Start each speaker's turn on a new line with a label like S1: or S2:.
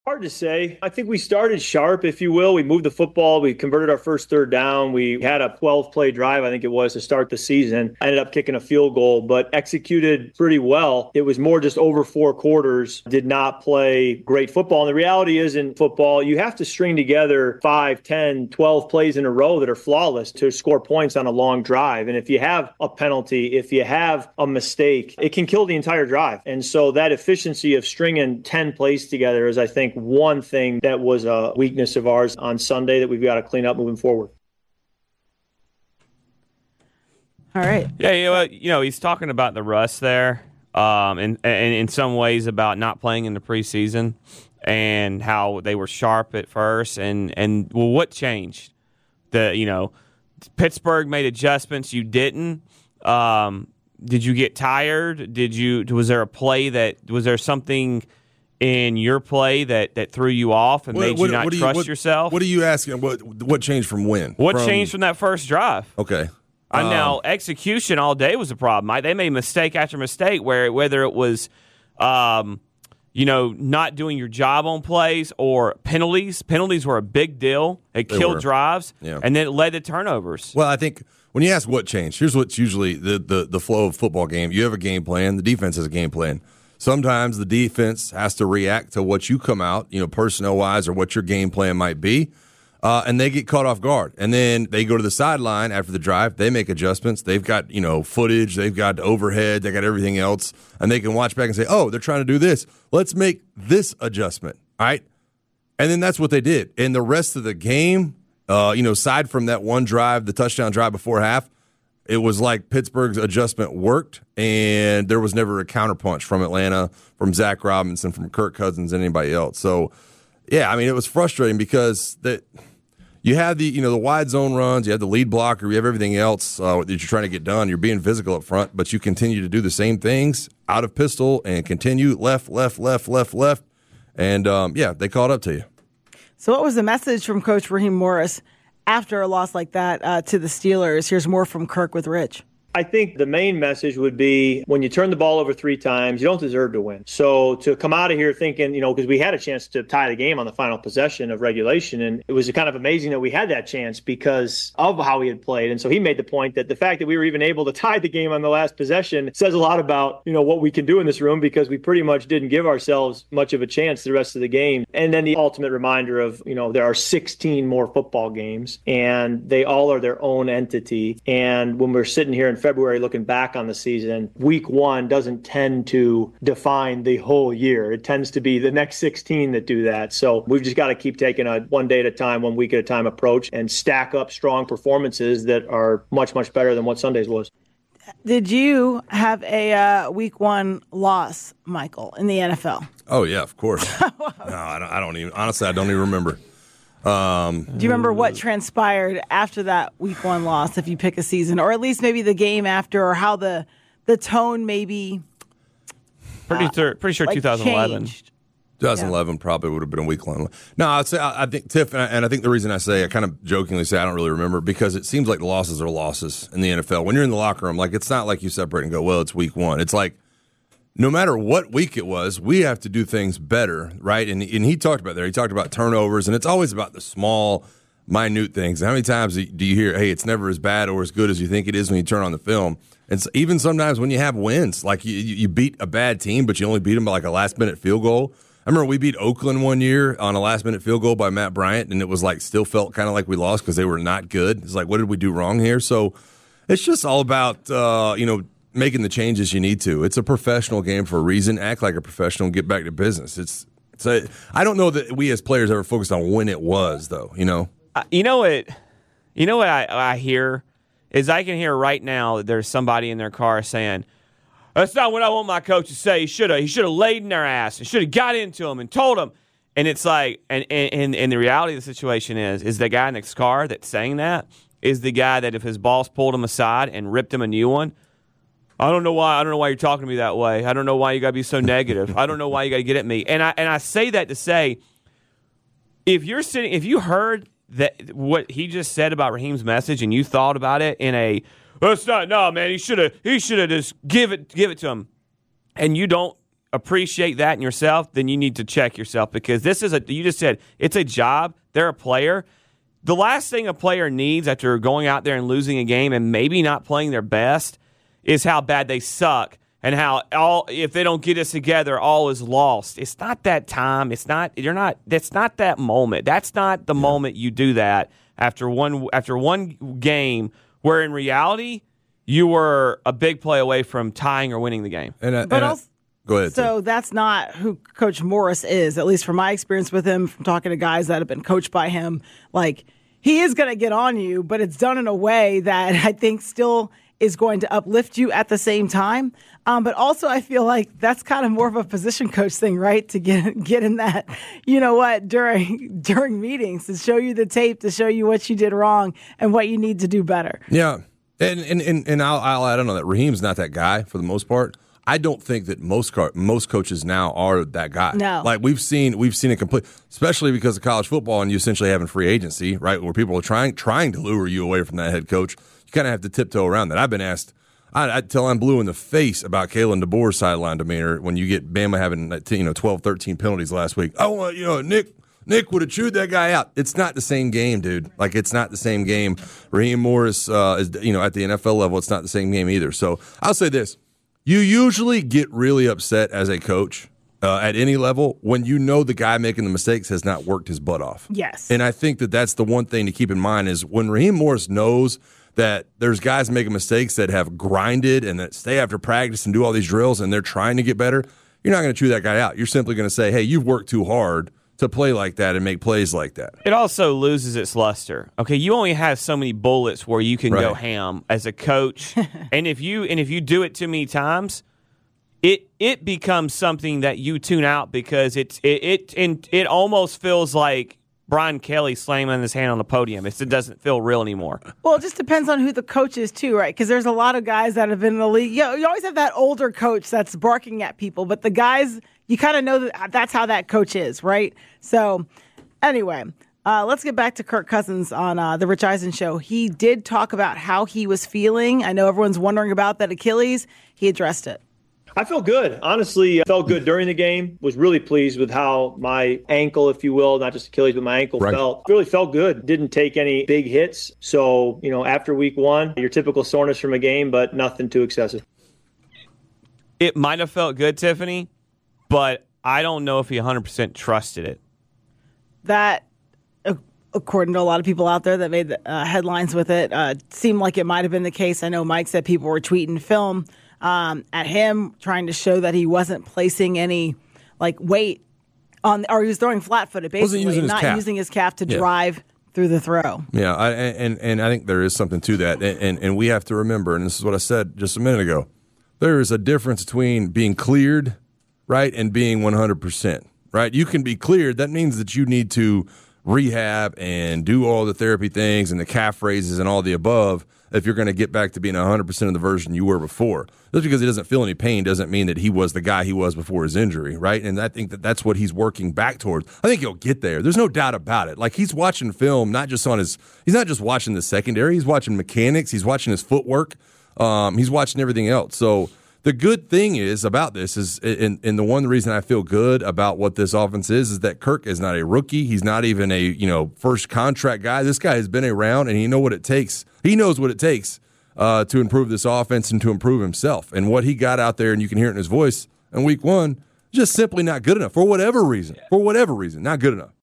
S1: Hard to say. I think we started sharp, if you will. We moved the football. We converted our first third down. We had a 12-play drive, I think it was, to start the season. I ended up kicking a field goal, but executed pretty well. It was more just over 4 quarters, did not play great football. And the reality is in football, you have to string together 5, 10, 12 plays in a row that are flawless to score points on a long drive. And if you have a penalty, if you have a mistake, it can kill the entire drive. And so that efficiency of stringing 10 plays together is, I think, one thing that was a weakness of ours on Sunday that we've got to clean up moving forward.
S2: All right.
S3: Yeah, he's talking about the rust there, and in some ways about not playing in the preseason and how they were sharp at first, and what changed? Pittsburgh made adjustments. You didn't. Did you get tired? Was there something in your play that threw you off and made you not trust yourself?
S4: What are you asking? What changed from when?
S3: What changed from that first drive?
S4: Okay.
S3: Now, execution all day was a problem. They made mistake after mistake, whether it was not doing your job on plays or penalties. Penalties were a big deal. It killed drives, and then it led to turnovers.
S4: Well, I think when you ask what changed, here's what's usually the flow of a football game. You have a game plan. The defense has a game plan. Sometimes the defense has to react to what you come out, personnel-wise, or what your game plan might be, and they get caught off guard. And then they go to the sideline after the drive. They make adjustments. They've got, footage. They've got overhead. They got everything else. And they can watch back and say, oh, they're trying to do this. Let's make this adjustment, all right? And then that's what they did. And the rest of the game, aside from that one drive, the touchdown drive before half, it was like Pittsburgh's adjustment worked, and there was never a counterpunch from Atlanta, from Zach Robinson, from Kirk Cousins, and anybody else. So, yeah, it was frustrating because you have the wide zone runs, you have the lead blocker, you have everything else that you're trying to get done. You're being physical up front, but you continue to do the same things out of pistol and continue left, and they caught up to you.
S2: So what was the message from Coach Raheem Morris after a loss like that to the Steelers? Here's more from Kirk with Rich.
S1: I think the main message would be when you turn the ball over 3 times, you don't deserve to win. So to come out of here thinking, because we had a chance to tie the game on the final possession of regulation, and it was kind of amazing that we had that chance because of how we had played. And so he made the point that the fact that we were even able to tie the game on the last possession says a lot about, what we can do in this room because we pretty much didn't give ourselves much of a chance the rest of the game. And then the ultimate reminder of, there are 16 more football games and they all are their own entity. And when we're sitting here in February looking back on the season, week 1 doesn't tend to define the whole year. It tends to be the next 16 that do that. So we've just got to keep taking a one day at a time, 1 week at a time approach and stack up strong performances that are much, much better than what Sunday's was.
S2: Did you have a week 1 loss, Michael, in the NFL?
S4: Oh, yeah, of course. No, I don't even, honestly, I don't even remember.
S2: Do you remember what transpired after that week 1 loss, if you pick a season, or at least maybe the game after, or how the tone maybe
S3: pretty sure 2011.
S2: changed?
S4: 2011 probably would have been a week 1. No, I'd say I think Tiff, and I think the reason I say, I kind of jokingly say I don't really remember because it seems like the losses are losses in the NFL. When you're in the locker room, it's not like you separate and go, well, it's week 1. It's like, no matter what week it was, we have to do things better, right? And he talked about there. He talked about turnovers, and it's always about the small, minute things. How many times do you hear, hey, it's never as bad or as good as you think it is when you turn on the film? And so even sometimes when you have wins, like you beat a bad team, but you only beat them by a last-minute field goal. I remember we beat Oakland one year on a last-minute field goal by Matt Bryant, and it was still felt kind of like we lost because they were not good. It's like, what did we do wrong here? So it's just all about, making the changes you need to. It's a professional game for a reason. Act like a professional and get back to business. I don't know that we as players ever focused on when it was, though.
S3: You know what I hear is I can hear right now that there's somebody in their car saying, "That's not what I want my coach to say. He should have laid in their ass and should have got into them and told them." And it's like, and the reality of the situation is the guy next car that's saying that is the guy that if his boss pulled him aside and ripped him a new one. I don't know why you're talking to me that way. I don't know why you got to be so negative. I don't know why you got to get at me. And I say that to say, if you heard that what he just said about Raheem's message and you thought about it in he should have just give it to him. And you don't appreciate that in yourself, then you need to check yourself, because you just said it's a job. They're a player. The last thing a player needs after going out there and losing a game and maybe not playing their best is how bad they suck and how if they don't get us together, all is lost. It's not that time. That's not that moment. That's not the moment you do that after one game where in reality you were a big play away from tying or winning the game.
S4: Go ahead.
S2: So that's not who Coach Morris is, at least from my experience with him, from talking to guys that have been coached by him. Like, he is going to get on you, but it's done in a way that I think still is going to uplift you at the same time. But also I feel like that's kind of more of a position coach thing, right? To get in that, during meetings, to show you the tape, to show you what you did wrong and what you need to do better.
S4: Yeah. And I'll add on that. Raheem's not that guy for the most part. I don't think that most coaches now are that guy.
S2: No.
S4: Like we've seen it complete, especially because of college football and you essentially having free agency, right? Where people are trying to lure you away from that head coach. You kind of have to tiptoe around that. I've been asked, till I'm blue in the face about Kalen DeBoer's sideline demeanor when you get Bama having 12, 13 penalties last week. Nick would have chewed that guy out. It's not the same game, dude. Like, it's not the same game. Raheem Morris is, at the NFL level, it's not the same game either. So I'll say this. You usually get really upset as a coach at any level when you know the guy making the mistakes has not worked his butt off.
S2: Yes.
S4: And I think that that's the one thing to keep in mind is when Raheem Morris knows that there's guys making mistakes that have grinded and that stay after practice and do all these drills and they're trying to get better, you're not going to chew that guy out. You're simply going to say, hey, you've worked too hard to play like that and make plays like that.
S3: It also loses its luster. Okay, you only have so many bullets where you can go ham as a coach, and if you do it too many times, it becomes something that you tune out because it almost feels like Brian Kelly slamming his hand on the podium. It doesn't feel real anymore.
S2: Well, it just depends on who the coach is too, right? Because there's a lot of guys that have been in the league. You always have that older coach that's barking at people, but the guys, you kind of know that's how that coach is, right? So anyway, let's get back to Kirk Cousins on the Rich Eisen show. He did talk about how he was feeling. I know everyone's wondering about that Achilles. He addressed it.
S1: I felt good. Honestly, I felt good during the game. Was really pleased with how my ankle, if you will, not just Achilles, but my ankle felt. Really felt good. Didn't take any big hits. So, after week one, your typical soreness from a game, but nothing too excessive.
S3: It might have felt good, Tiffany, but I don't know if he 100% trusted it.
S2: That, according to a lot of people out there that made the headlines with it, seemed like it might have been the case. I know Mike said people were tweeting film at him, trying to show that he wasn't placing any weight on, or he was throwing flat-footed, basically, using his calf to drive through the throw.
S4: Yeah, and I think there is something to that, and we have to remember, and this is what I said just a minute ago, there is a difference between being cleared, right, and being 100%, right? You can be cleared. That means that you need to rehab and do all the therapy things and the calf raises and all the above if you're going to get back to being 100% of the version you were before. Just because he doesn't feel any pain doesn't mean that he was the guy he was before his injury, right? And I think that that's what he's working back towards. I think he'll get there. There's no doubt about it. Like, he's watching film, he's not just watching the secondary. He's watching mechanics. He's watching his footwork. He's watching everything else. So the good thing is about this is, and the one reason I feel good about what this offense is that Kirk is not a rookie. He's not even a first contract guy. This guy has been around, and he knows what it takes. He knows what it takes to improve this offense and to improve himself. And what he got out there, and you can hear it in his voice in week one, just simply not good enough for whatever reason. For whatever reason, not good enough.